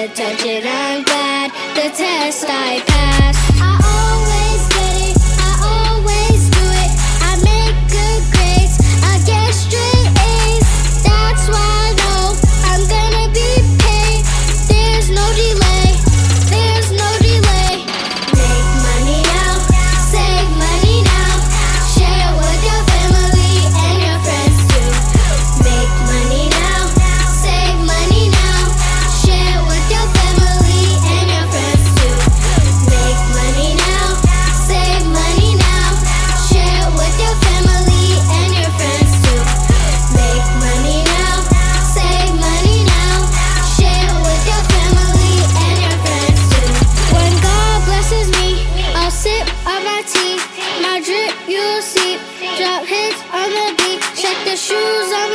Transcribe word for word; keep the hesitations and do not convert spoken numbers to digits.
could touch it. I'm glad the test I passed. I always get it, I always do it. I make good grades, I get straight A's. That's why I know I'm gonna be paid. There's no delay, there's no delay. Make money now, save money now. Share with your family and your friends too. Make money now, save money now. Share with your family and your friends too. Make money now, save money now. Share with your family and your friends too. Make money now, save money now. Share with your family and your friends too. When God blesses me, I'll sip on my tea. My drip, you'll see. Drop hits on the beat. Check the shoes on